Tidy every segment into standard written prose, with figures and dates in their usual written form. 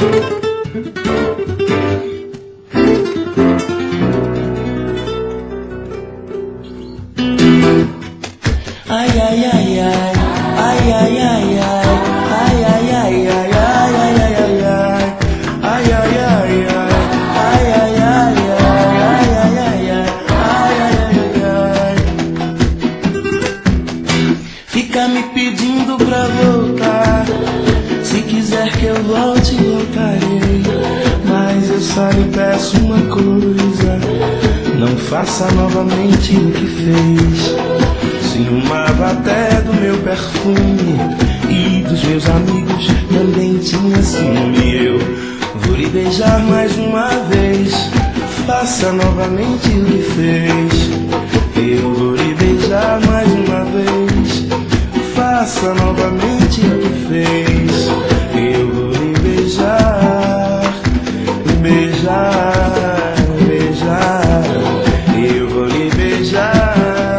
Ai ai ai ai, ai ai ai ai, ai ai ai ai, ai ai ai ai, ai ai ai ai, ai ai ai ai, ai ai ai ai. Fica me pedindo pra voltar, se quiser que eu volte, voltarei. Mas eu só lhe peço uma coisa, não faça novamente o que fez. Ciumava até do meu perfume e dos meus amigos também tinha ciúme. Eu vou lhe beijar mais uma vez, faça novamente o que fez. Eu vou lhe beijar mais uma vez, faça novamente o que fez. Eu vou lhe beijar, beijar, beijar. Eu vou lhe beijar,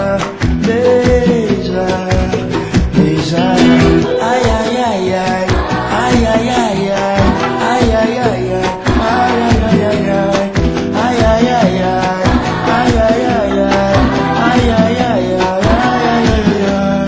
ai ai ai ai, ai ai ai ai, ai ai ai ai, ai ai ai ai, ai ai ai ai, ai ai ai ai, ai ai ai ai.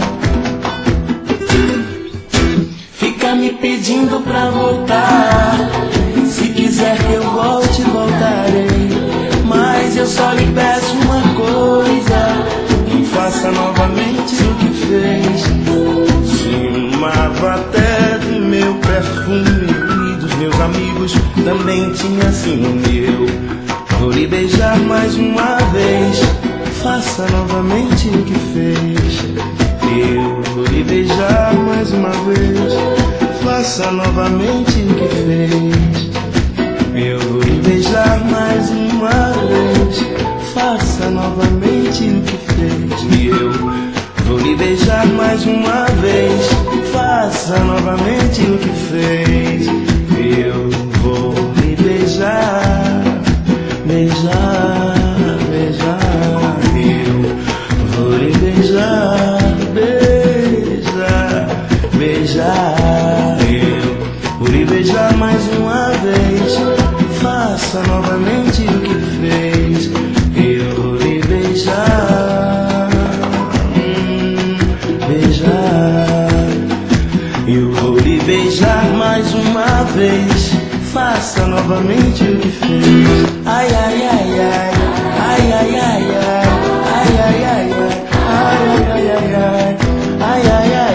Fica me pedindo pra voltar, se quiser que eu volte, voltarei. Mas eu só lhe peço uma coisa, não faça novamente o que fez. Ciumava até do meu perfume e dos meus amigos também tinha ciúme. Eu vou lhe beijar mais uma vez, faça novamente o que fez. Eu vou lhe beijar mais uma vez, faça novamente o que fez. Eu vou lhe beijar mais uma vez, faça novamente o que fez. E eu vou lhe beijar mais uma vez, faça novamente o que fez. Eu vou lhe beijar, beijar, beijar. Eu vou lhe beijar, beijar, beijar. Eu vou lhe beijar mais uma vez, faça novamente o que fez. Eu vou lhe beijar, beijar. Eu vou lhe beijar mais uma vez, faça novamente o que fez. Ai ai ai ai, ai ai ai ai, ai ai ai ai, ai ai ai ai, ai ai ai.